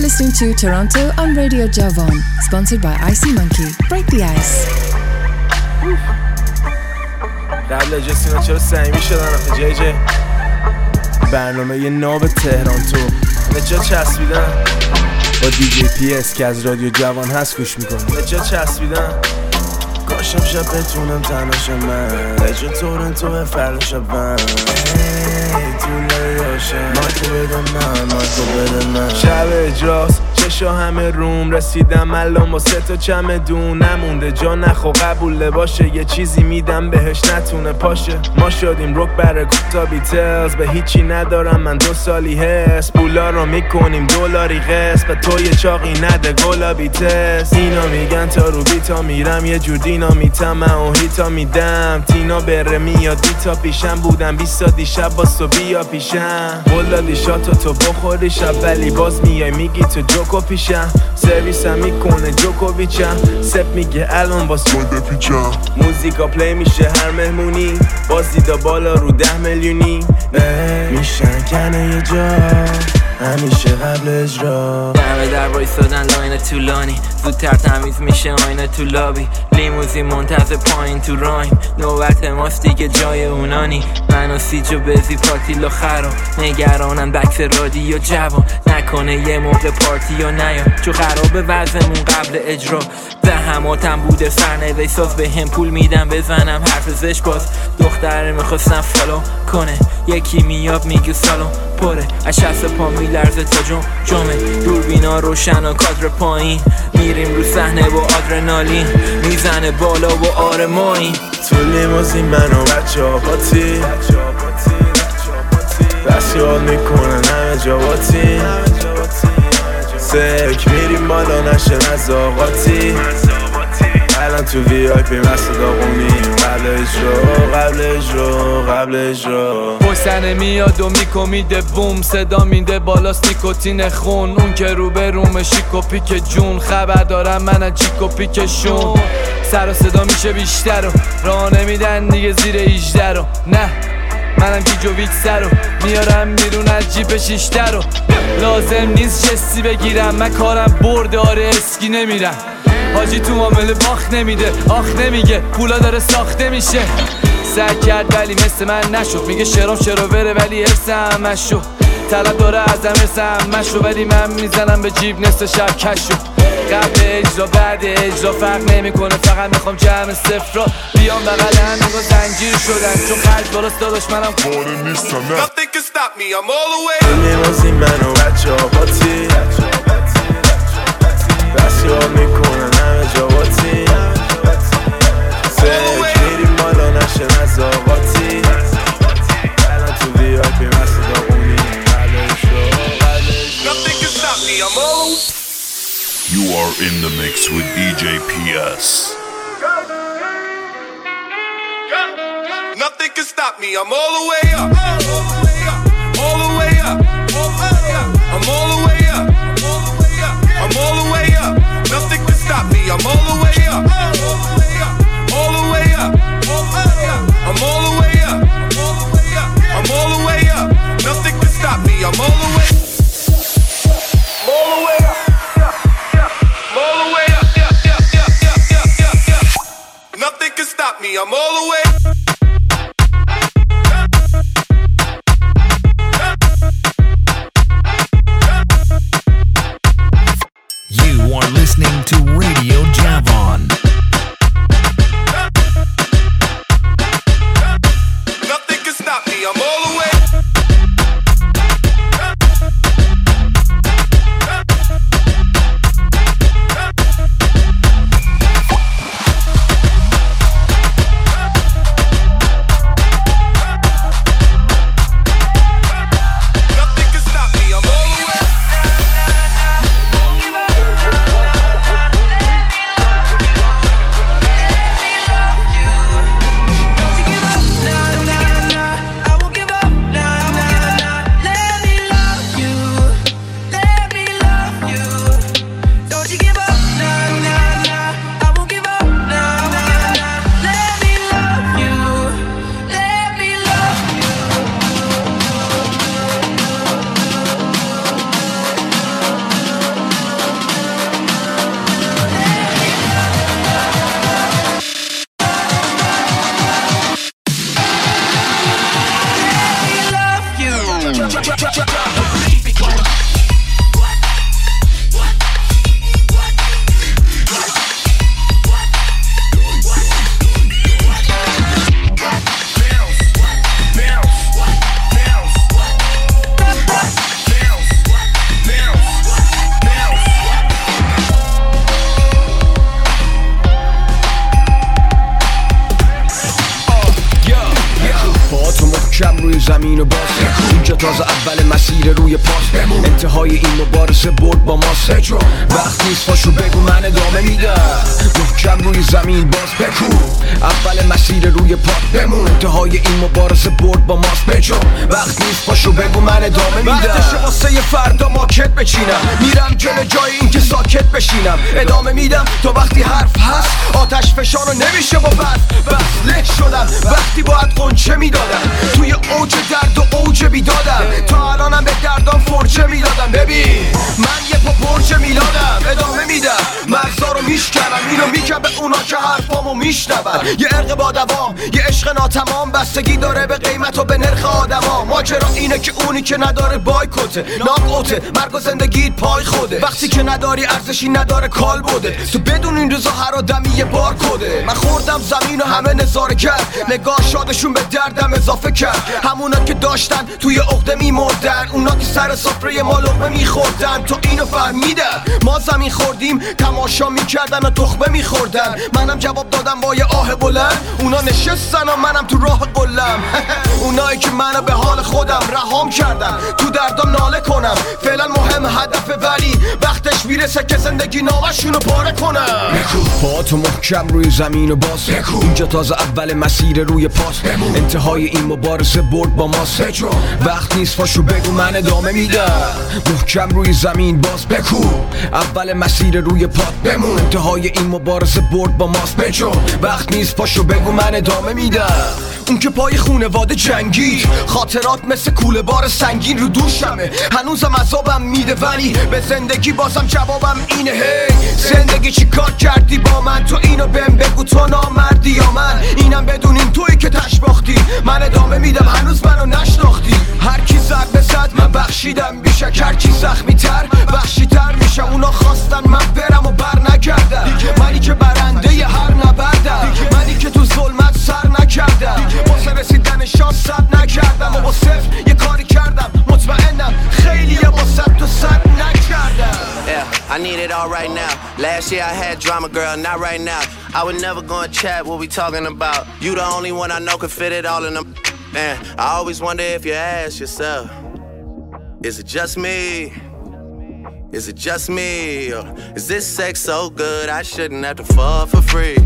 listening to Toronto on Radio Javan, sponsored by Icy Monkey. Break the ice. قبل جسینا چرا سعیمی شدن آخه جی جی برنامه یه ناب تهران تو نجا چسبیدن با دی جی پی اس که از رادیو جوان هست گوش میکنم نجا چسبیدن کاشم شب بتونم تناشم من نجا تورنتو فردا شبم طول یاشم مارکو بده من شب اجراست چشا همه روم رسیدم الان با 3 تا چمدون نمونده جا نخوا قبوله باشه یه چیزی میدم بهش نتونه پاشه ما شدیم روک برای کوتا بیتلز به هیچی ندارم من 2 سالی هست پولا رو میکنیم دلاری قسط به تو یه چاقی نده گلابی تست اینا میگن تا رو بیتا میرم یه جور دینامیتم من و هیتا میدم تینا بره میاد بیتا پیشم بودم 20 تا دیشب باز تو بیا پیشم قول دیشا تو بخوری شب ولی باز میای میگی تو جوکو پیشم سرویسم میکنه جوکوویچم سپ میگه الان باز باید بپیچم موزیکا پلی میشه هر مهمونی باز دیدا بالا رو 10 میلیونی میشن کنه یه جا همیشه قبل اجرا دمه در وایسادن لاین طولانی زودتر تمیز میشه آینه تو لابی لیموزین منتظر پایین تو رایم نوبت ماست دیگه جای اونانی من و سیجو بزی پاتیلو خراب نگرانم بکس رادیو جوان نکنه یه موقع پارتی یا نیا چو خرابه وضعمون قبل اجرا زحماتم بوده سرنوشت ساز به هم پول میدم بزنم حرف زش باز دختره میخواستم فالو کنه یکی میاب میگه سالون پره از 60 پا میلرزه تا جمعه دوربینا روشن و کادر پایین میریم رو صحنه با آدرنالین میزنه بالا و آرمایی تو لیموزین من و بچه ها پاتی بسی حال میکنن همه جا باتی سک میریم بالا نشه نزاقاتی الان تو وی آی پی مسته داغونیم قبل اجرا پشتنه میاد و میکمیده بوم صدا میده بالاست نیکوتین خون اون که رو به روم شیک و پیک جون خبر دارم من از چیک و پیکشون سر و صدا میشه بیشتر و راه نمیدن دیگه زیر 18 رو نه منم گیجوویچ سر رو میارم بیرون از جیپ 6 رو لازم نیست جستی بگیرم من کارم برداره اسکی نمیرم حاجی تو معامله باخت نمیده آخ نمیگه پولا داره ساخته میشه سعی کرد ولی مثل من نشد میگه شرام چرا بره ولی ارسم مشو طلب داره ازم ارسم مشو ولی من میزنم به جیب نصف شب کشو قبل اجرا بعد اجرا فرق نمیکنه فقط میخوام جمع صفر را بیام بغل هم نگاه زنجیر شدن چون خرج درست داداش منم کاره نیستم نه Nothing can stop me I'm all the way لیموزین من و بچه ها باتی بسی ها میکنن همه جا باتی سک میریم بالا نشه نزاقاتی الان تو وی آی پی مسته داغونی Nothing can stop me I'm all the way You are in the mix with DJ PS. Nothing can stop me I'm all the way up all the way up I'm all the way up I'm all the way up Nothing can stop me I'm all the way up all the way up I'm all the way up I'm all the way up Nothing can stop me I'm all the way Nothing can stop me, I'm all the way کم روی زمین و باز اینجا تازه اول مسیر روی پاس انتهای این مبارزه برد با ماست وقت نیست پاشو بگو من ادامه میدم محکم روی زمین باز بکو اول مسیر روی پاس بمون انتهای این مبارزه برد با ماست وقت نیست پاشو بگو من ادامه میدم وقتشه واسه یه فردا ماکت بچینم میرم جلو جای این که ساکت بشینم ادامه میدم تا وقتی حرف هست آتش فشانو نمیشه با بس له شدم وقتی باید قنچه میدادم توی اوج درد و اوج بیدادم تا الانم به دردام فرچه میدادم ببین من یه پا پرچه میلادم ادامه میدم مغزا رو میشکنم اینو میگم به اونا که حرفامو میشنون یه عرق با دوام یه عشق ناتمام بستگی داره به قیمت و به نرخ آدما ماجرا اینه که اونی که نداره بایکوته ناکوته مرگ و زندگیت پای خوده وقتی که نداری ارزشی نداره کال بوده تو بدون این روزا هر آدمی یه بار کده من خوردم زمین و همه نظاره کرد نگاه شادشون به دردم اضافه کرد همونا که داشتن توی عقده میمردن اونا که سر سفره ما لقمه میخوردن تو اینو فهمیدن ما زمین خوردیم تماشا میکردن و تخمه میخوردن منم جواب دادم با یه آه بلند اونا نشستن و منم تو راه قلم اونایی که منو به حال خودم رهام کردن تو دردم ناله کنم فعلا مهم هدفه ولی وقتش میرسه که زندگی نامشونو پاره کنم پاتو محکم روی زمین و باز اینجا تازه اول مسیر روی پاس انتهای این مبارزه برد با ماست وقت نیست پاشو بگو من ادامه میدم محکم روی زمین باز بکو اول مسیر روی پات بمون انتهای این مبارزه برد با ماست وقت نیست پاشو بگو من ادامه میدم اون که پای خونواده جنگید خاطرات مثل کوله بار سنگین رو دوشمه هنوزم عذابم میده ولی به زندگی بازم جوابم اینه هی زندگی چی کار کردی با من تو اینو بهم بگو تو نامردی یا من اینم بدونین تویی که تش باختی من ادامه میدم هنوز منو نشناختی هر کی زد به زد من بخشیدم بیشک هر کی زخمی تر وحشی تر میشه اونا خواستن من برم و بر نگردم منی که برنده ی هر نبردم منی که تو ظلمت سر نکردم واسه رسیدن شانس صد نکردم و با صفر یه کاری کردم مطمئنم خیلی با صد تو صد نکردم Yeah, I need it all right now. Last year I had drama, girl, not right now. I would never go and chat what we talking about. You the only one I know can fit it all in them. Man, I always wonder if you ask yourself, is it just me? Is it just me? Or is this sex so good I shouldn't have to fuck for free?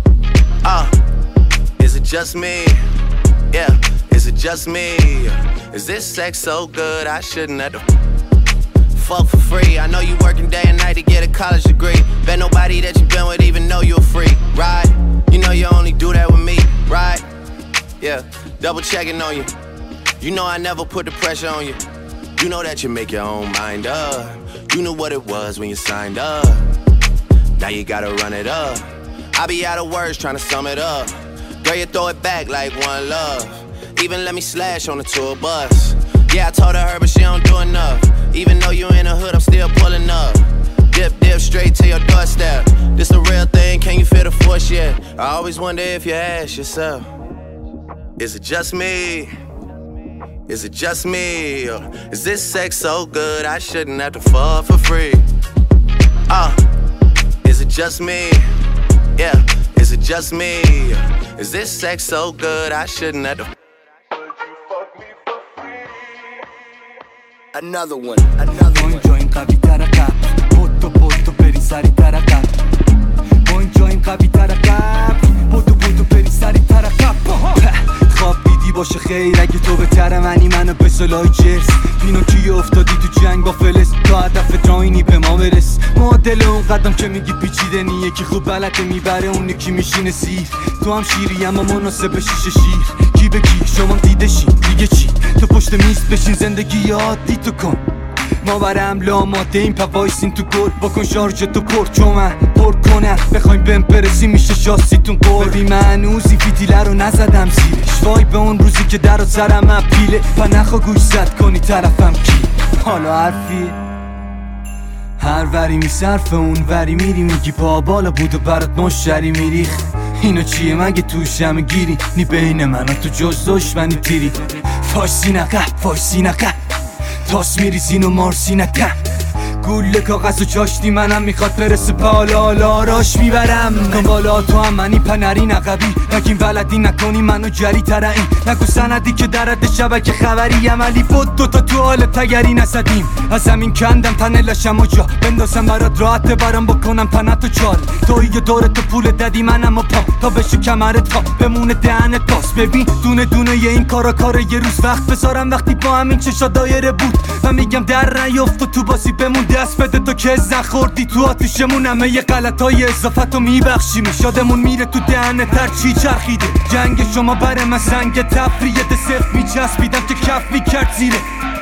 Is it just me? Yeah, is it just me? Is this sex so good I shouldn't have to fuck for free? I know you working day and night to get a college degree. Bet nobody that you been with even know you're free, right? You know you only do that with me, right? Yeah, double checking on you. You know I never put the pressure on you. You know that you make your own mind up. You knew what it was when you signed up. Now you gotta run it up. I be out of words trying to sum it up. Girl, you throw it back like one love. Even let me slash on the tour bus. Yeah, I told her but she don't do enough. Even though you in the hood, I'm still pulling up. Dip straight to your doorstep. This the real thing, can you feel the force yet? I always wonder if you ask yourself, is it just me? Is it just me? Or is this sex so good I shouldn't have to fuck for free? Is it just me? Yeah, is it just me? Is this sex so good I shouldn't have to Another one, another one. Join kavitaraka, poto peri sari taraka. Join kavitaraka, poto peri sari taraka. خواب دیدی باشه خیر اگه تو بهتره منی منو به صلاح جرس پینوکیو افتادی تو جنگ با فلس تا هدف دراینی به ما برس معادل اون قدم که میگی پیچیده نی یکی خوب بلده میبره اون یکی میشینه سیر تو هم شیری اما مناسب شیشه شیر کی به کی شما دیده شی دیگه چی تو پشت میز بشین زندگی عادی تو کن ما برم لاماده این پوایسین تو گل بکن شارژ تو پر چون من پر کنم بخوایم بهم برسی میشه شاستیتون قول ببین من هنوزی فیتیله رو نزدم زیرش وای به اون روزی که در و سرم من پیله و نخوا گوش زد کنی طرفم کی حالا حرفی هر وری میصرف اون وری میری میگی پا بالا بود و برات مشتری میریخت اینو چیه مگه توش همه گیری نی بین من و تو جز دشمنی تیری فایسی نقه تاس میریزین و مارسی نکن گوله کاغذ و چاشتی منم میخواد برسه بالا راش میبرم کن بالا تو هم منی پنری نقبی نگیم ولدی نکنی منو جری تره این نگو سندی که درد شبکه خبری عملی فوت دوتا تو حال تگری نسدیم از زمین کندم تنه لشم و جا بندازم برات راحت برام بکنم تنت و چال توی دورت پول دادی منم و پا تا بشه کمرت خواب بمونه دهنت باز ببین دونه دونه یه این کارا یه روز وقت بذارم وقتی با همین چشا دایره بود و میگم در نیفت و تو بازی بمون دست بده تو که زن خوردی تو آتیشمون همه یه غلطای اضافتو میبخشیم شادمون میره تو دهنت هر چی چرخیده جنگ شما بره من سنگ تفریه ده صرف میچسبیدم که کف میکرد زیره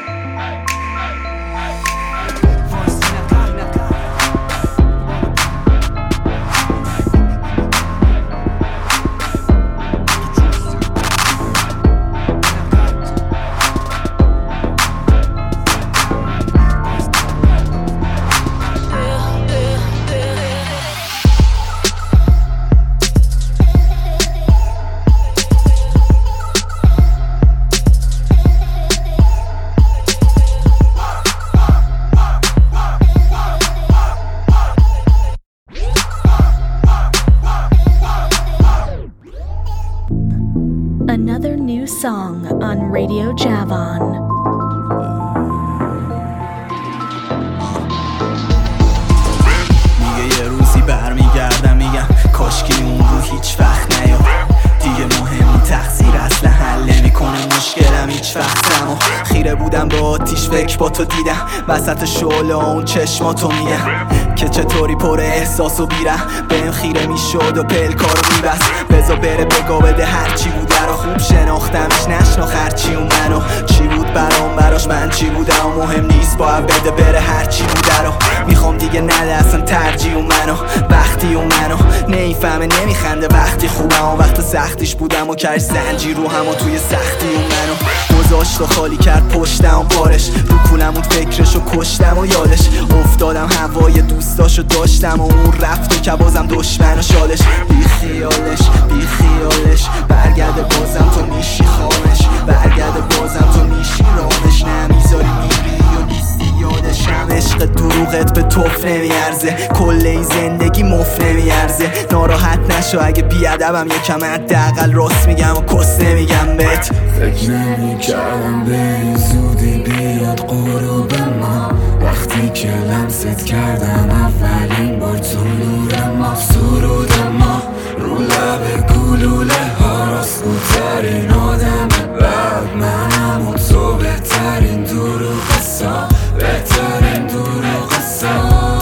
Another new song on Radio Javon. میگه یه روزی برمیگردم میگم کاشکی اون رو هیچ وقت نیا دیگه مهمی تقصیر اصلا حل نمیکنه مشکلم هیچ وقتم و خیره بودم با آتیش فکر با تو دیدم وسط شعله اون چشماتو میگم که چطوری پر احساس و بیرم بهم خیره میشد و پلکارو میبست بذار بره بگا بده هرچی بوده رو خوب شناختمش نشناخ هرچی اون منو چی بود برام براش من چی بودم و مهم نیست باید بده بره هرچی بوده رو میخوام دیگه نده اصلا ترجیح اون منو وقتی اون منو نیفهمه نمیخنده وقتی خوبم و وقت سختیش بودم و کرد سنجی رو هم و توی سختی اون منو گذاشت و خالی کرد پشتم و بارش رو کولم اون فکرشو کشتم و یادش افتادم هوای دوستاشو داشتم و اون رفت و که بازم دشمن و شالش بی خیالش برگرده بازم تو میشی خامش برگرده بازم تو میشی رامش نمیذاری میری و نیستی یادشم عشق دروغت به توف نمیارزه کل این زندگی مف نمیارزه ناراحت نشو اگه بیادبم یکم حداقل راست میگم و کس نمیگم بهت فکر نمیکردم به این زودی بیاد غروب ما وقتی که لمست کردم اولین بار تو نور ما سرود ما رو لب گلوله ها راستگوترین آدم بعد منم و تو بهترین دروغ قصا بهترین دروغ قصا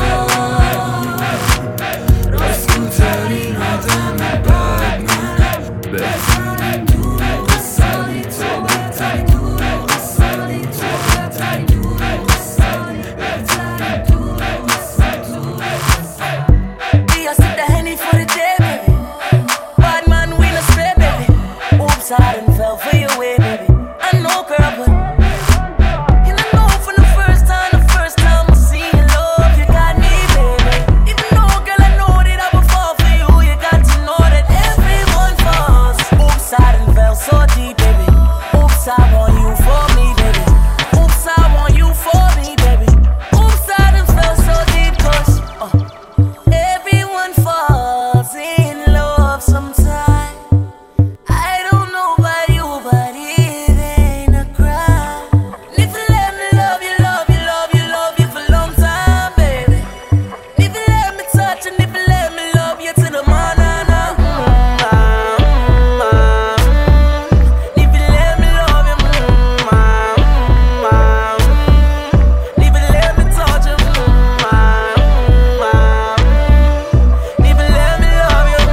راستگوترین آدم بعد منم بهترین دروغ قصا تو بهترین دروغ قصا تو بهترین دروغ قصا بهترین دروغ قصا I sip the Henny for the day, baby. Bad man, we no spray, baby. Oops, I done fell for your way, baby. I know, girl, but and I know from the first time I see your love, you got me, baby. Even though, girl, I know that I would fall for you, you got to know that everyone falls. Oops, I done fell so deep, baby. Oops, I want you for me, baby. Oops, I want you for me, baby. Oops, I done fell so deep, 'cause everyone falls in love sometime. I don't know about you, but it ain't a crime. If you let me love you, love you, love you, love you for a long time, baby. If you let me touch and if you let me love you to the manana. If you let me love you, if you let me touch you, if you let me love you,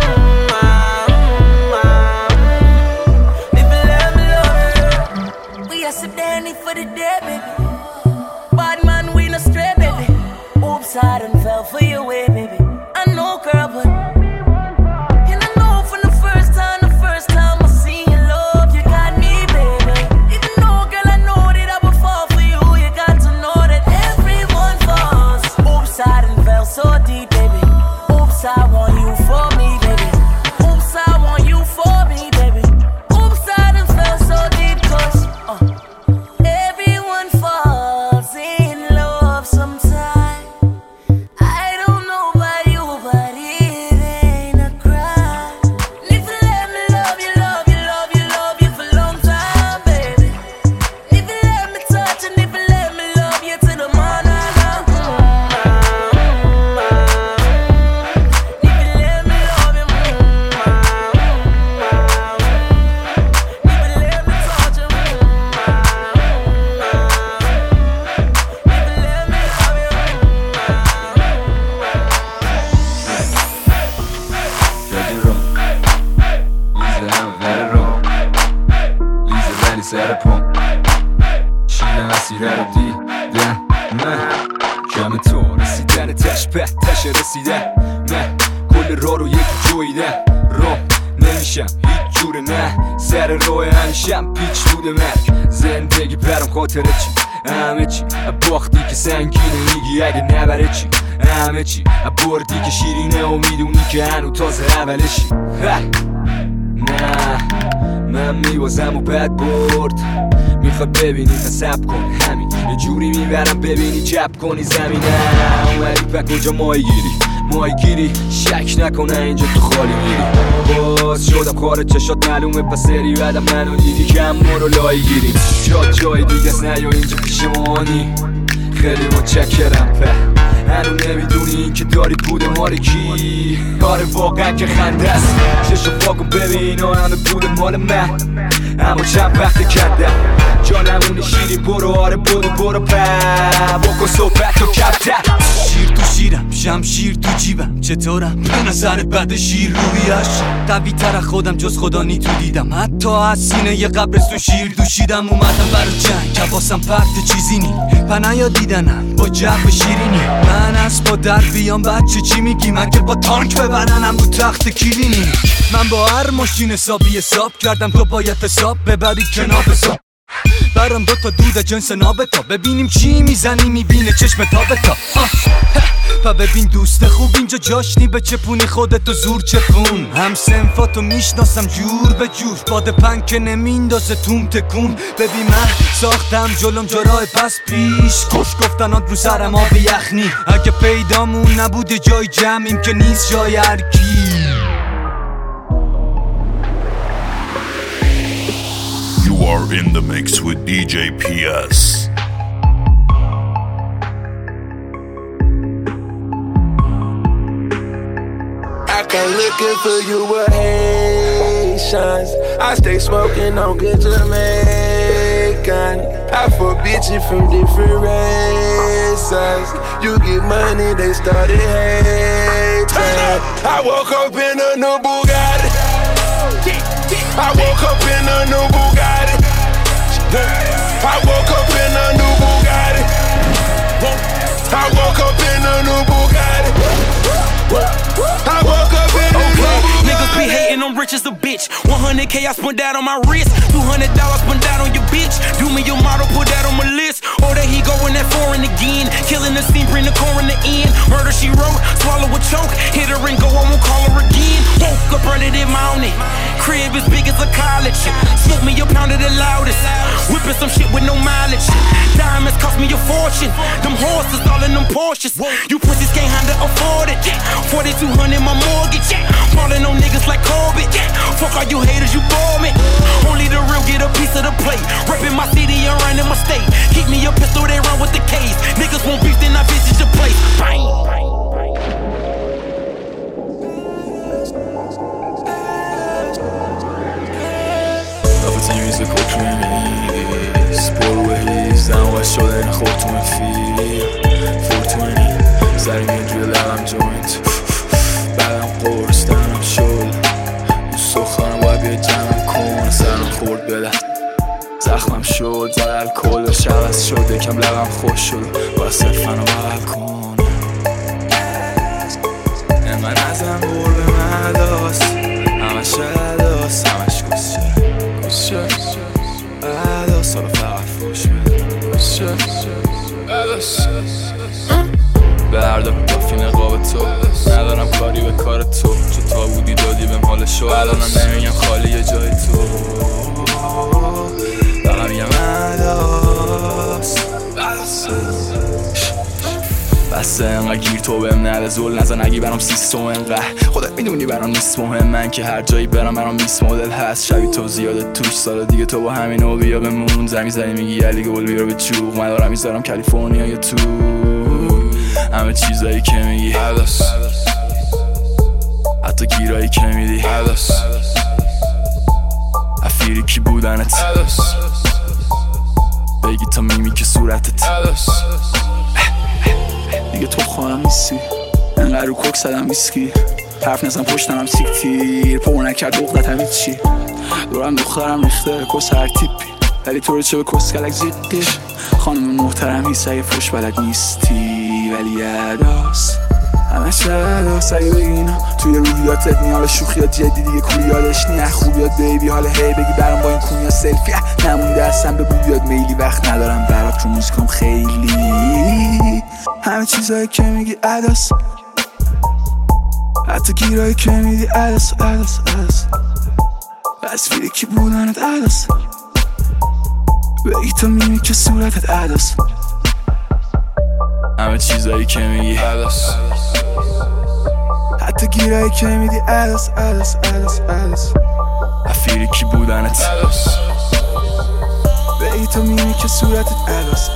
if you let me love you. We are sip the Henny for the day, baby. Bad man, we astray, baby. Oops, I done fell for your way, baby. I know, girl, but and I know from the first time I seen your love, you got me, baby. Even though, girl, I know that I would fall for you, you got to know that everyone falls. Oops, I done fell so deep, baby. Oops, I want you for me, baby. Oops, I want you for me, baby. Oops, I done fell so deep, cause everyone falls in love sometimes. I don't know about you, but it ain't a crime. If you let me love you, love you, love you, love you for a long time, baby. If you let me touch and if you let me love you to the morning. سر پام شیرم اسیره رو دیدم من کم تو رسیدن تش به تش رسیدن من کل راه رو یک جویدم راه نمیشم هیچ جوره نه سر راه همیشم پیچ بوده من زندگی برام خاطره چی همه چی باختی که سنگینه میگی اگه نبره چی همه چی بردی که شیرینه و میدونی که هنو تازه اولشی نه من میوازم و بد برد میخواد ببینی نصب کن همین یه جوری میبرم ببینی جب کنی زمینه اومدی به کجا مای گیری شک نکنه اینجا تو خالی میری باز شدم خارج چشات معلومه پس سری بعدم منو دیدی کم مرو لای گیری جای دیگه از نیا اینجا پیش مانی خیلی متشکرم هنو نمیدونی این که داری بوده مال کی آره واقعا که خنده است چشو پاکو ببین همه بوده مال من اما چند وقت کردم جانمون شیرین برو آره برو بکن صحبت و کبتر شیر تو شیرم شمشیر تو جیبم چطورم به نظرت بعد شیر رویش قوی تر خودم جز خدا نی تو دیدم حتی از سینه یه قبرستون شیر دوشیدم اومدم برای جنگ حواسم پرت چیزی نی پنایا دیدنم با جو شیرینی من از با در بیام بچه چی میگی من که با تانک ببرنم رو تخت کلینی من با هر ماشین حساب کردم تو باید حساب ببری کنار حساب برام دوتا دود جنس نابتا ببینیم چی میزنی میبینه چشم تابتا پا ببین دوست خوب اینجا جاش نی به چپونی خودتو زور چپون هم سنفاتو میشناسم جور به جور باد پنگ که نمیندازه توم تکون ببین من ساختم جلوم جرای پس پیش کش گفتنات رو سرم آب یخنی اگه پیدامون نبوده جای جمعیم که نیست جای هرکی You are in the mix with DJ PS. I came looking for you with Haitians. I stay smoking on good Jamaican. I fuck bitches from different races. You get money, they started hating. I woke up in a new Bugatti. I woke up in a new Bugatti. I woke up in a new Bugatti. I woke up in a new Bugatti. I woke up in a new Bugatti. Niggas be hating, I'm rich as a bitch. 100K I spent that on my wrist. $200 spent that on your bitch. Do me your model, put that on my list. Or that he going that foreign again. Killing the scene, bring the core in the end. Murder she wrote, swallow a choke. Hit her and go, I won't call her again. Woke up early this morning. Crib as big as a college. Smoke me a pound of the loudest. Whipping some shit with no mileage. Diamonds cost me a fortune. Them horses all in them Porsches. You pussies can't handle afford it. 4,200 my mortgage. Falling on niggas like Corbett. Fuck all you haters, you bore me. Only the real get a piece of the plate. Reppin' my city and running my state. Keep me a pistol, they run with the case. Niggas won't beef, then I visit your place. Bang! موزیکو کریمیز پروهیز دماغ شده نخور تو مفیر 420 سری میاد روی لبم جوینت بعدم قرص دهنم شد دوست دخترم باید بیاد جمعم کن سرم خورد بده زخمم شد شد زد الکل و شبست شد یکم لبم خوش شد با صرفن و بغل کن من ازم بول به مداست همش عداست همش کسشه عداست حالا فقط فوش بده کسشه عداست بردار کافی نقاب تو ندارم کاری به کار تو چو تا بودی دادی بهم حالشو الانم نمیگم خالی یه جای تو فقط میگم عداست بسه انقدر گیر تو بهم نده زل نزن اگی برام سیستم انقدر خودت میدونی برام نیست مهم من که هر جایی برام 20 مدل هست شبی تو زیاده توش سال دیگه تو با همین و بیا بمون زمین زنی میگی علی گل بیار به چوق من دارم میذارم کالیفرنیا یا تو همه چیزایی که میگی عدس حتی گیرایی که میدی عدس افیری کی بودنت عدس بگی تا میمی که صورتت عدس دیگه تو خواهم نیستی انقدر رو کوک زدم ویسکی حرف نزن پشتم هم سیکتیر پر نکرد دختت هم چی دورم دخترم ریخته کس هر تیپی ولی تو رو چه به کس کلک زیدی خانم محترمی سعی فروش بلد نیستی ولی عداست همه چه عداست اگه بگی اینا توی رویاتت نیال شوخیات جدی دیگه کولی یادش نیه خوبیات بیبی حالا هی بگی برام با این کونیا سلفی نمونده اصلا به بویات میلی وقت ندارم برات رو موزیکم خیلی همه چیزایی که میگی عداست حتی گیرایی که میدی عداست بس فیکی بودنت عداست بگی تا میمی که صورتت عداست همه چیزایی که میگی عداست حتی گیرایی که میدی عداست افیری بودنت عداست بگی تا میمی که صورتت عداست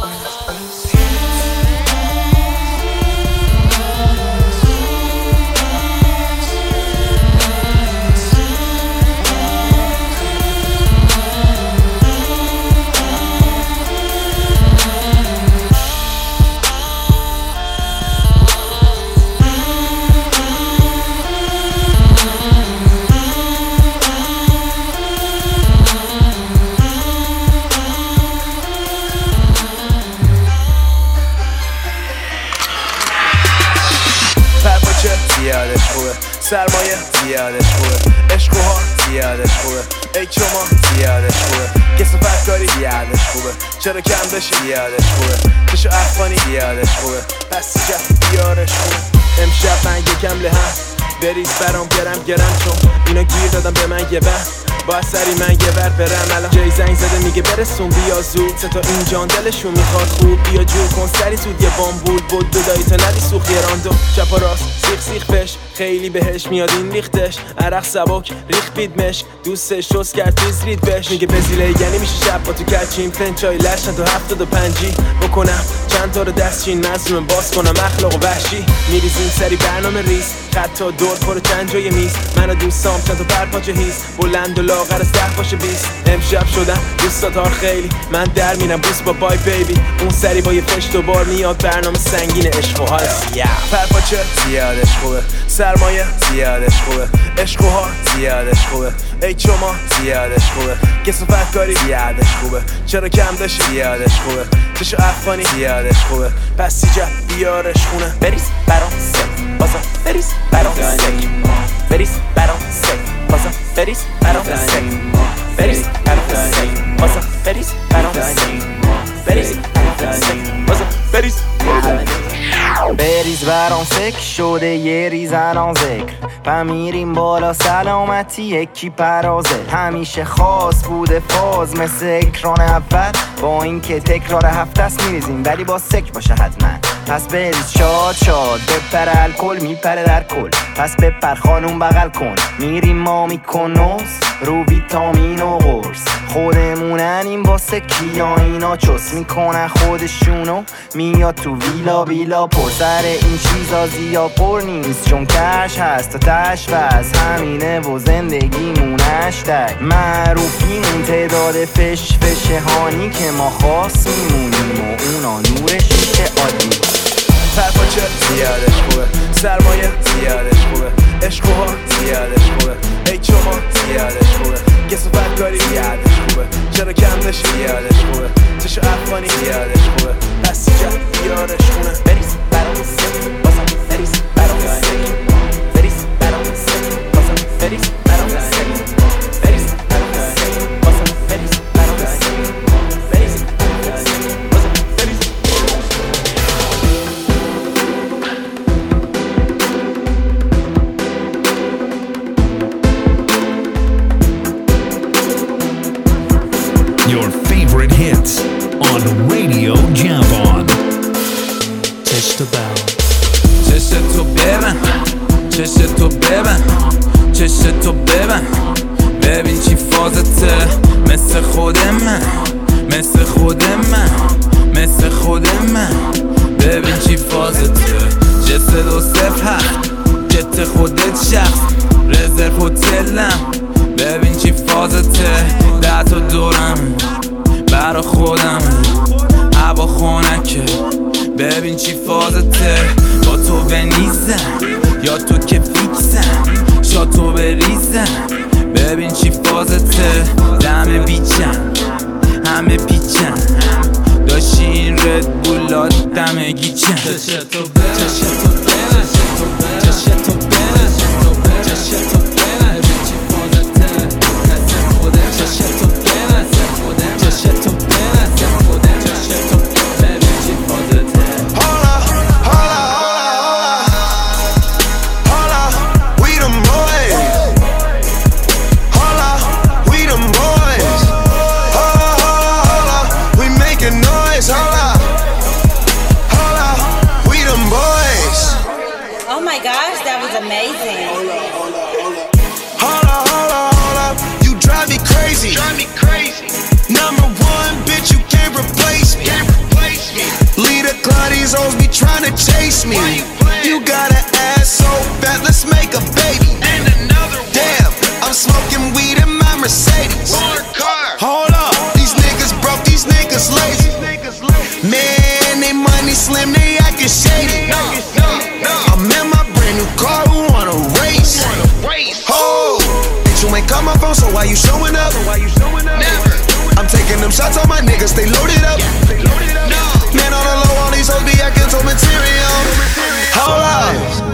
زیادش خوبه سرمایه زیادش خوبه عشق و ها زیادش خوبه ای چما زیادش خوبه کسافت کاری زیادش خوبه چرا کم بشه زیادش خوبه کشو افغانی زیادش خوبه پس جف بیارش خوبه امشب من یکم لهم بریز برام گرم چون اینا گیر دادم به من یه با سری من یه ور برم الان جای زنگ زده میگه برسون بیا زود سه تا این جان دلشون میخواد خوب بیا جور کن سری زود یه بامبول بود دودایی تا ندی سوخ یه راندو چپ و راست سیخ فش خیلی بهش میاد این ریختش عرق سبک ریخ بیدمش دوستش شست کرد تیز رید بش میگه بزیله یعنی میشه شب با تو کچیم فنچای لشن تو 75 بکنم چند تا رو دستچین مظلوم باز کنم اخلاق و وحشی میریزیم سری برنامه ریز خط تا دور پر چند جای میز منو دوستام چند تا پرپاچه هیز بلند و لاغر از 10 باشه 20 امشب شدم دوستاتار خیلی من در میرم بوس با بای بیبی اون سری با یه فش دوبار میاد برنامه سنگین عشق و حال پرپاچه زیادش خوبه سرمایه زیادش خوبه عشق و حال زیادش خوبه ای چما زیادش خوبه کسافت کاری زیادش خوبه چرا کم داشتی زیادش خوبه چشو افغانی زیادش خوبه پس جف بیارش خونه بریز برام سک بازا بریز برام سک بریز برام سک بازا بریز برام سک بریز برام سک بازا بریز برام سک بریز برام سک بازا بریز بریز برام سک شده یه ریزنان ذکر پا میریم بالا سلامتی یکی پرازه همیشه خاص بوده فاز مثل اکران اول با این که تکرار هفته است میریزیم ولی با سک باشه حتما پس بریز شاد بپر الکل میپره در کل پس بپر خانوم بغل کن میریم ما میکنوس رو ویتامین و قرص خودموننیم واسه کیا اینا چس میکنن خودشونو میاد تو ویلا پر سر این چیزا زیاد پر نیست چون کش هست تا تش وز همینه و زندگیمونش تک معروفیمون تعداد فش هانی که ما خاص میمونیم و اونا نور شیشه عادی پرپاچه زیادش خوبه، سرمایه زیادش خوبه، عشق و ها زیادش خوبه، ای چوها زیادش خوبه، کسافت کاری زیادش خوبه، چرا کم نشی زیادش خوبه، چشو افغانی زیادش خوبه، پس جد یارش خونه. بریز برام سکی بازم بریز برام سکی، بریز برام سکی بازم بریز برام سکی، بریز برام سکی بازم بریز برام سکی، بریز برام سکی بازم بریز. Your favorite hits on Radio Javon. چشتو ببن، چشتو ببن، چشتو ببن، ببین چی فازته، مثل خود من، مثل خود من، مثل خود من، ببین چی فازته، جسد و صف هست، جت خودت شخص، رزرو هتلم، ببین چی فازته، 10 تا دورم برا خودم، هوا خونکه، ببین چی فازته، با تو بنیزم یا تو که فیکسم، شاتو بریزم، ببین چی فازته، دم بیچم همه پیچم، داشتی این رد بولات دم گیچم. چشتو بره، چشتو بره، چشتو بره، چشتو بره، چی فازته، مثل خودم، چشتو بره، چشتو بره، چشتو بره، چی فازته. Oh my gosh, that was amazing. Hold up, you drive me crazy. Number one, bitch, you can't replace me. Leader Claudia's always be trying to chase me. You got an ass so fat, let's make a baby. And another one. Damn, I'm smoking weed in my Mercedes. Hold up, these niggas broke, these niggas lazy. Man, they money slim, they actin' shady. I'm in my brand new car, who wanna race? Oh, bitch, you ain't call my phone, so why you showing up? Never. I'm taking them shots on my niggas, they loaded up. Man, on the low, all these hoes be acting so material. Hold up.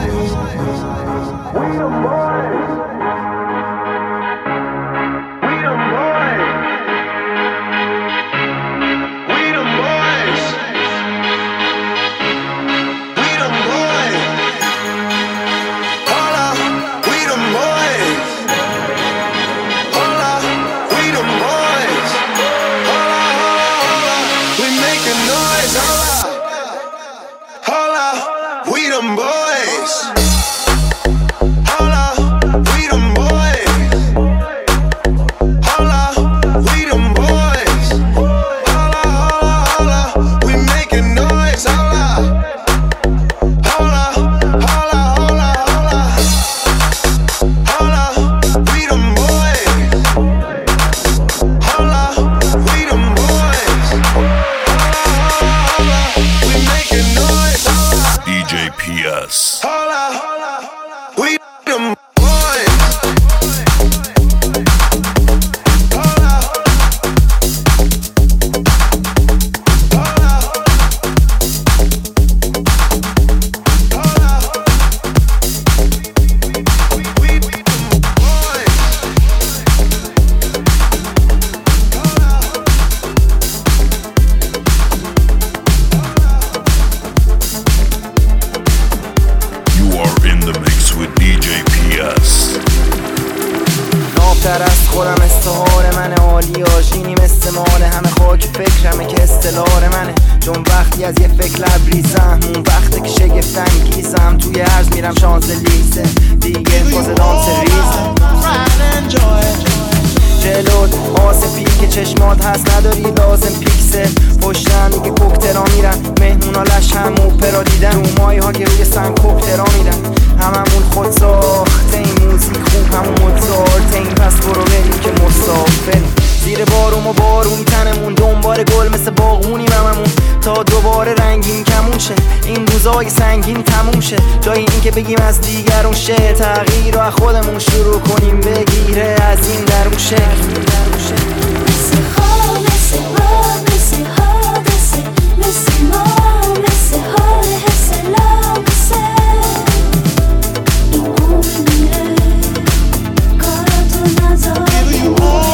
بهتر از خودم استعاره منه، عالی آژینی مثل مال همه خاک فکرمه که استلار منه، چون وقتی از یه فکر لبریزم اون وقته که شگفت انگیزم، توی عرض میرم شانزلیزه دیگه فاز دانس ریزه جلوت آسفی که چشمات هست نداری لازم پیکسل، پشتم میگه کوکترا میرن مهمونا لش هم اوپرا دیدن، رومایی ها که روی سن کوکترا میرن، هممون خود ساخته این موزیک خوب همون موزارت این، پس برو بریم که مسافریم زیر بارون و بارونی تنمون، دنبال گل مثل باغونیم هممون تا دوباره رنگین کمون شه، این روزای سنگین تموم شه. جای این که بگیم از دیگرون شه، تغییر رو از خودمون شروع کنیم، بگیره از این درون شه. مثل خواب، مثل باد، مثل حادثه، مثل ما، مثل حال حس لامسه. این عمر میره، کاراتو نذار یه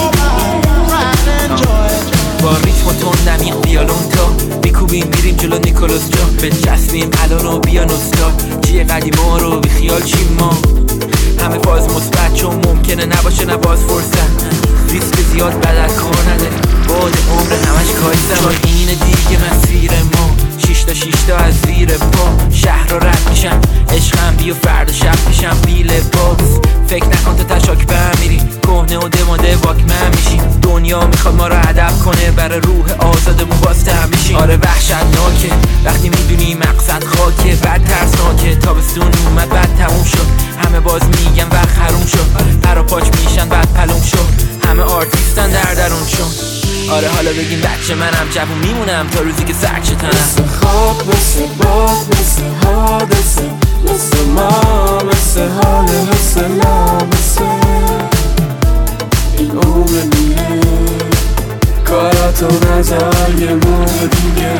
با ریتم و تندم این خیالون تا میکوبیم میریم جلو نیکولوس جا، بچسبیم الان و بیا نستا چیه قدیما رو بی خیال چیم ما، همه فاز مثبت چون ممکنه نباشه نباز فرصت، ریسک زیاد بدل کار نداریم، باد عمر همش کاری زمان اینه دیگه مسیر ما، 6 تا از زیر پا شهر رو رد میشم، عشقم بیا فردا شب میشم بی لباس، فکر نکن تا تشاک بمیریم، کهنه و دماده واکمن میشیم، دنیا میخواد ما رو هدف کنه، برای روح آزادمون باز تهم میشیم. آره وحشتناکه وقتی میدونی مقصد خاکه، بعد ترسناکه تابستون اومد بعد تموم شد، همه باز میگن وقت حروم شد، پرا پاچ میشن بعد پلوم شد، همه آرتیستن در درونشون. آره حالا بگیم بچه منم جوون میمونم تا روزی که سرچ تنم. مثل خواب، مثل باد، مثل حادثه، مثل ما، مثل حال حس لامسه. این عمر میره، کاراتو نذار یه موقع دیگه،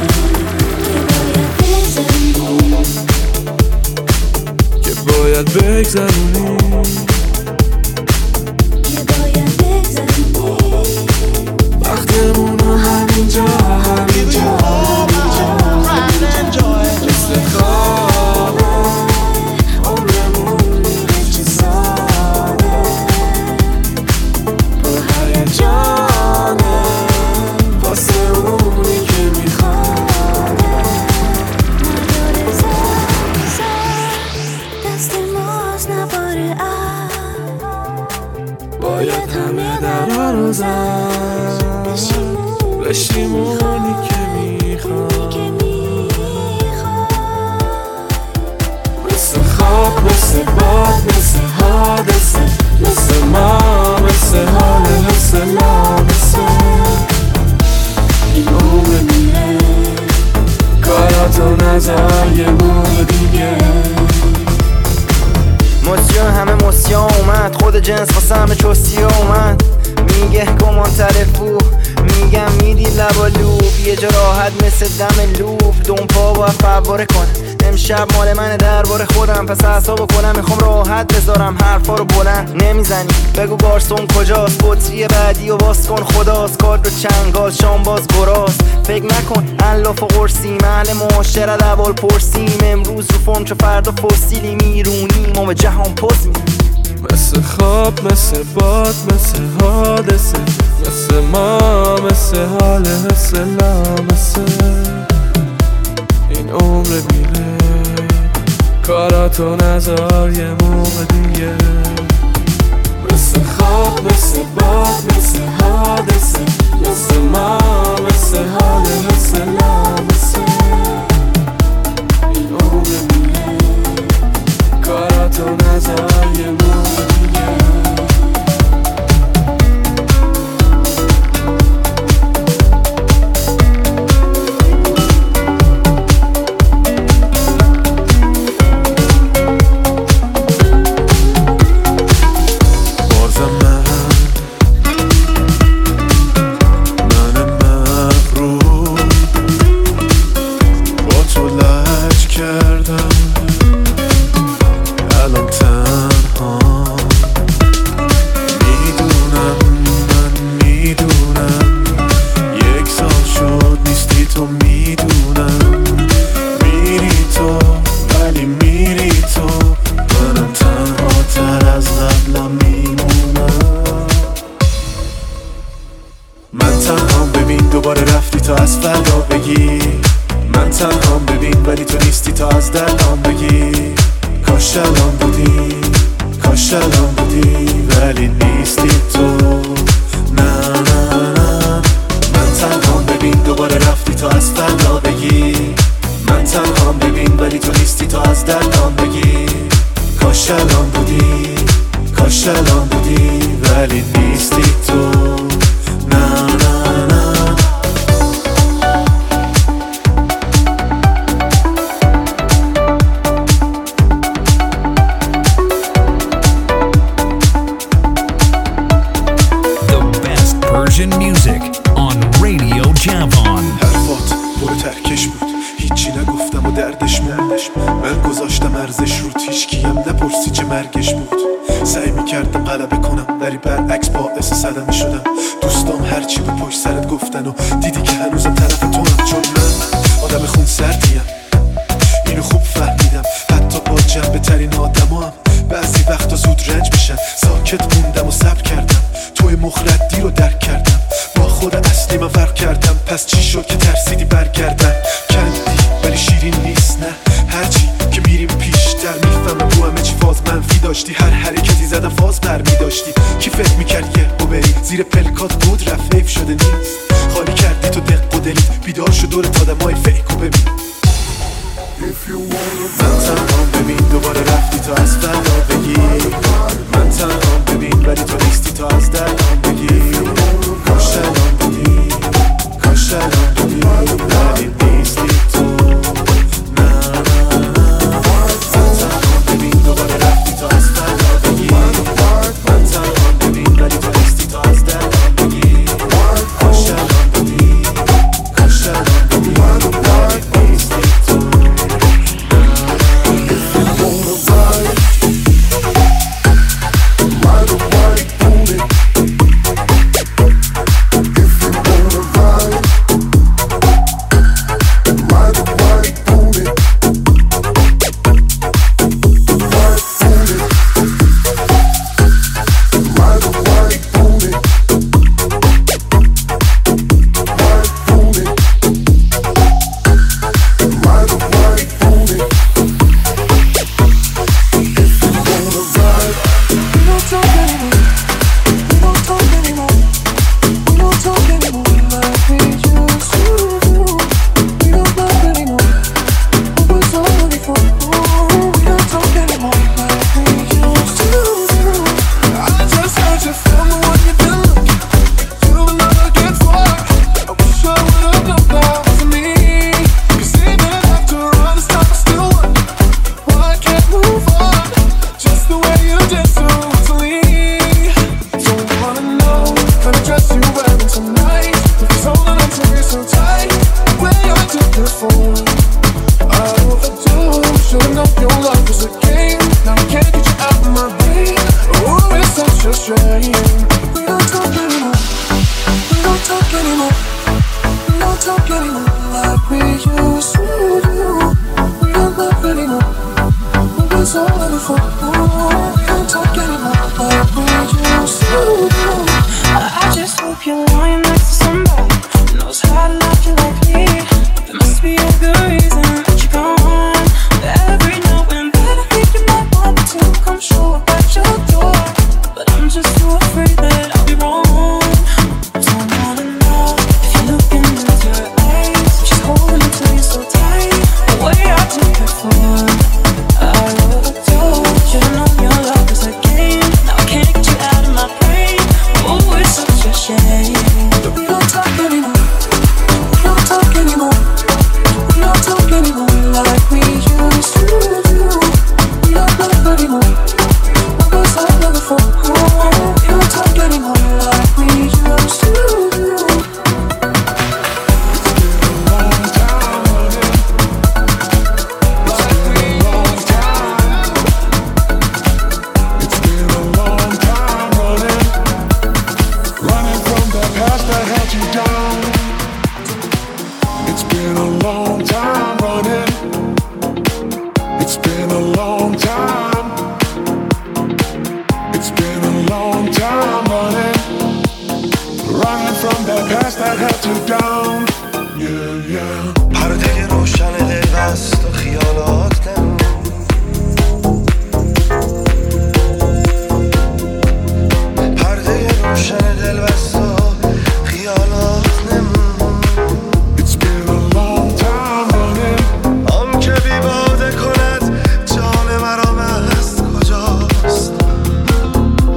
که باید بگذرونی، وقتمون رو همینجا مثل خوابه، عمرمون میره چه ساده، با هیجانه واسه اونی که میخواد، نداره زر دست ماست نباره باید همه درها رو زد بشیم اونی که میخواد، مثل خواب، مثل باد، مثل حادثه، مثل ما، مثل حال حس لامسه. این عمر میره، کاراتو نذار یه موقع دیگه. موسیون همه موسیون اومد، خود جنس واسه همه چوسی اومد، میگه گمان ترفو، میگم میری لبا لوب، یه جا راحت مثل دم لوب، دنپا با فواره کن، امشب مال منه درباره خودم، پس اعصابو کنم میخوام راحت بذارم حرفا رو بلند نمیزنی، بگو گارسون کجاست، بطری بعدی و باز کن خداست، کارد و چنگاز شام باز گراز، فکر نکن الاف و قرصی محل معاشرت اول پرسیم، امروز رو فرم چو فردا فسیلی میرونیم و به جهان پوز میدیم. مثل خواب، مثل باد، مثل حادثه، مثل ما، مثل حال حس لامسه. این عمر میره، کاراتو نذار یه موقع دیگه. مثل خواب، مثل باد، مثل حادثه، مثل ما، مثل حال حس لامسه. این عمر میره، کاراتو نذار یه موقع دیگه. طور ترکش بود، هیچی نگفتم و دردش موند. من گذاشتم ارزش رود، هیچکیم نپرسی چه مرگش بود. سعی میکردم غلبه کنم ولی برعکس باعث صدمه شدم. دوستام هرچی به پشت سرت گفتن و دیدی که هنوزم طرف تو هم، چون من آدم خون سردیم، اینو خوب فهمیدم. حتی با جنبه ترین آدم هم بعضی وقتا زود رنج میشن. ساکت موندم و صبر کردم، توی مخردی رو درک کردم. با خود اصلی من فرق کردم، پس چی شد که ترسیدی برگردم؟ کندی ولی شیرین نیست، نه هرچی که میریم پیشتر میفهمم رو همه چی فاز منفی داشتی. هر حرکتی زدم فاز برمی داشتی. کی فکر میکرد یه او بری زیر پلکات بود رفت حیف شده نیست. خالی کردی تو دق و دلیت، بیدار شد دورت آدمای فیک و ببین. من تنها ببین دوباره رفتی تا از فردا بگی. من تنها ببین ولی تو نیستی تا از دردم بگی. کاش تنها بگی، کاش تنها بگی ولی نیستی تو. نه من تنها ببین دوباره رفتی تا از فردا بگی. من تنها ببین ولی تو نیستی تا از دردم بگی. کاش تنها بگی، کاش تنها بگی ولی نیستی تو.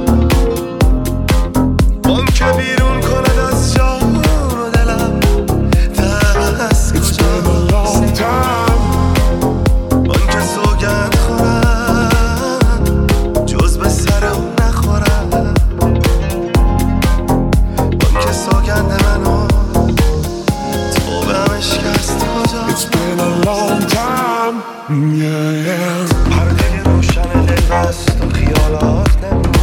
بیرون کند از جان و دلم long time. Yeah, yeah. پرده روشن دل بست و خیالات نمون.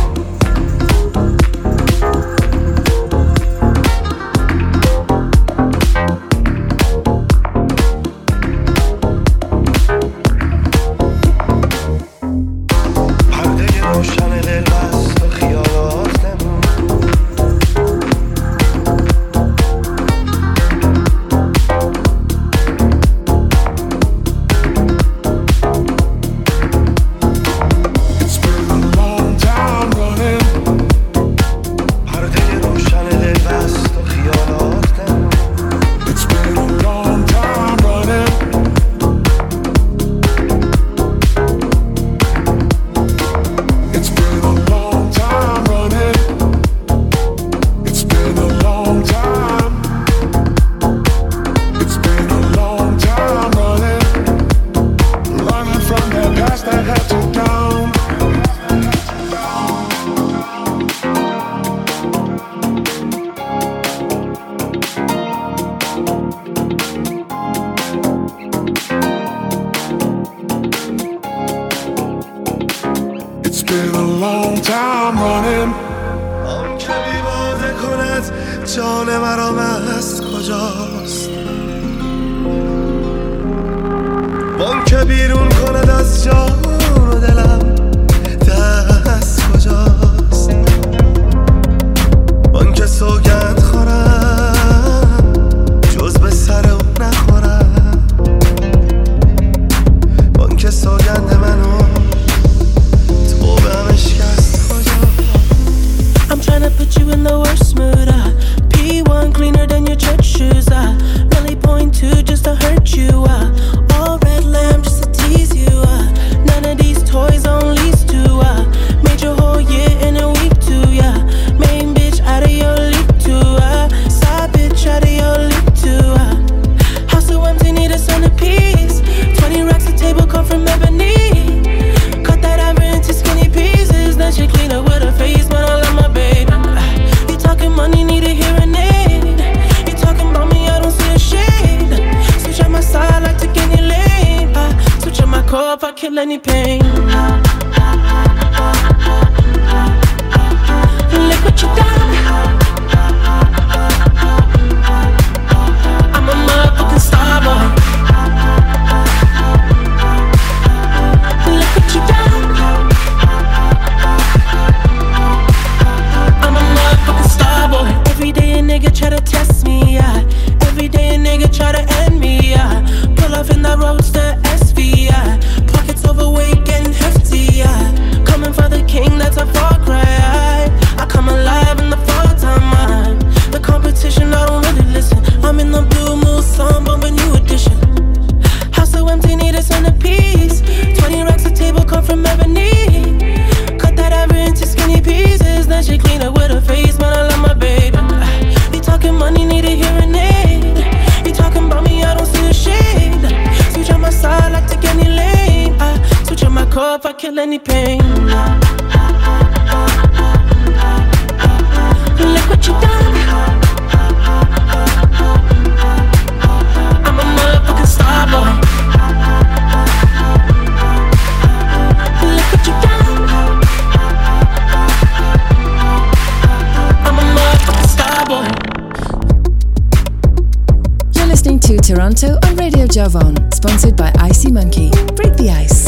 Toronto on Radio Javon, sponsored by Icy Monkey. Break the ice.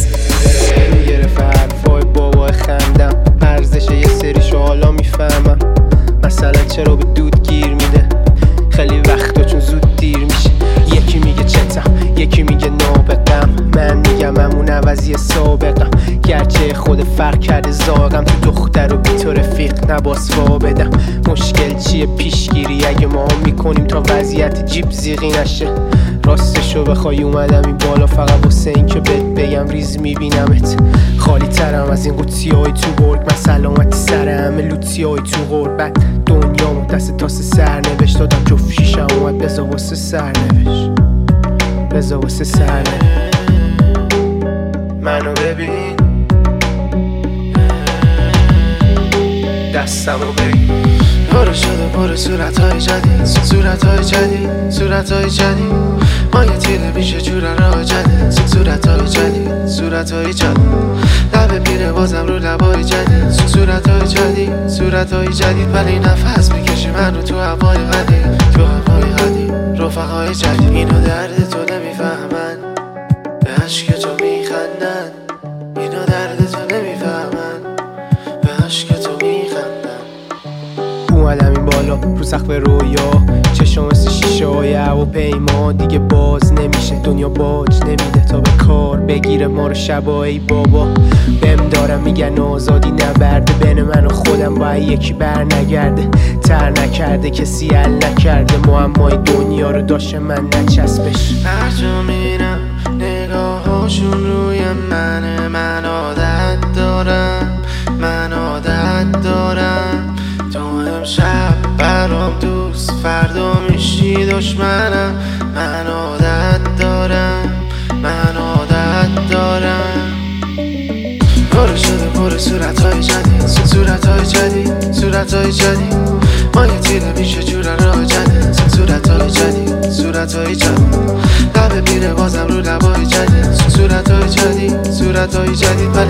میگرفه حرفای بابای خندم ارزش یه سریشو حالا میفهمم مثلا چرا به دود گیر میده خیلی وقتا چون زود دیر میشه یکی میگه چتم یکی میگه نابغم من میگم همون عوضی سابقم گرچه خود فرق کرده زاغم تو دختر و بی تو رفیق نباس بدم مشکل چیه پیشگیری اگه ما میکنیم تا وضعیت جیب زیغی نشه راستشو بخوای اومدم این بالا فقط واسه این که بهت بگم ریز میبینمت خالی ترم از این قوطی های تو برگ من سلامتی سر همه لوتی های تو غربت دنیا دست تاس سرنوشت دادم جفت شیشم اومد بزا واسه سرنوشت بزا واسه سرنوشت منو ببین دستمو بگیر برو شده برو صورتهای جدید صورتهای جدید صورتهای جدید ما یه تیره میشه جور راه جدید صورتهای جدید صورتهای جدید لب پیره بازم رو لبای جدید صورتهای جدید صورتهای جدید ولی نفس میکشی من رو تو هوای قدیم تو هوای قدیم رفقای جدید اینو درد تو نمیفهمن به عشق تو میخندن اینو درد تو نمیفهمن به عشق تو میخندن اومدم این بالا رو سقف رویا چشم مثل شیشه های هواپیما دیگه باز نمیشه دنیا باج نمیده تا به کار بگیره ما رو شبایی بابا بهم دارم میگن آزادی نبرده بین من و خودم باید یکی بر نگرده تر نکرده کسی حل نکرده معمای دنیا رو داشته من نچسبش هر جا میرم نگاهاشون روی منه من عادت دارم تو امشب برام دوست فردا میشی دشمنم من عادت دارم پر شده پر صورتهای جدید صورتهای جدید ما یه تیره میشه جور راه جدید صورتهای جدید لب پیره بازم رو لبای جدید صورتهای جدید